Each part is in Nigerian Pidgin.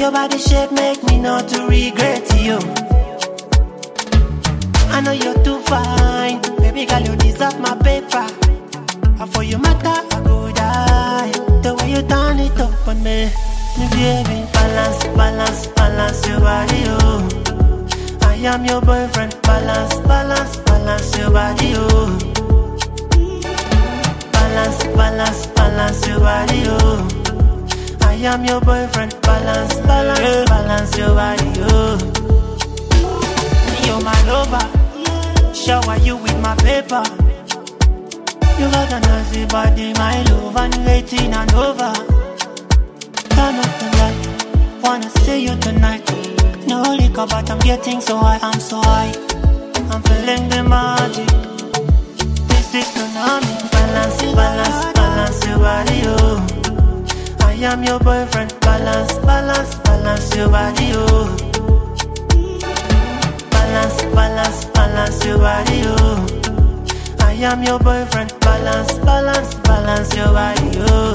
Your body shape make me not to regret you. I know you're too fine, baby girl, you deserve my paper. And for your matter, I go die. The way you turn it up on me baby. Balance, balance, balance your body, oh. I am your boyfriend. Balance, balance, balance your body, oh. Balance, balance, balance your body, oh. I am your boyfriend. Balance, balance, balance your body, oh. You're my lover. Shower you with my paper. You got a nasty body, my love, and waiting and over. Turn up the light, wanna see you tonight. No liquor, but I'm getting so high, I'm so high. I'm feeling the magic. This is tsunami. Balance, balance, balance your body, oh. I am your boyfriend. Balance, balance, balance your body, oh. Balance, balance, balance your body, oh. I am your boyfriend. Balance, balance, balance your body, oh.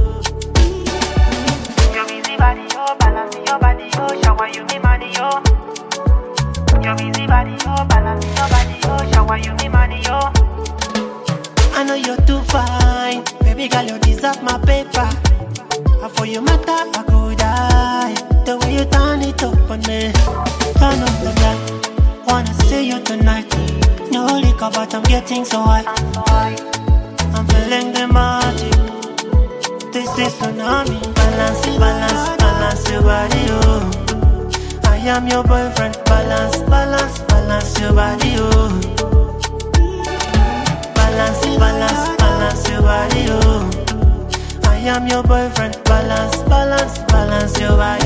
Your busy body, oh, balance your body, oh, shower you me money, oh. Your busy body, oh, balance your body, oh, shower you me money, oh. I know you're too fine, baby girl, you deserve my paper. And for your matter, I go die. The way you turn it up on me, turn up the light. Wanna see you tonight. No liquor, but I'm getting so high. I'm feeling the magic. This is tsunami. Balance, balance, balance your body, oh. I am your boyfriend. Balance, balance, balance your body, oh. Balance, balance, balance your body, oh. I am your boyfriend. Balance, balance, balance your body.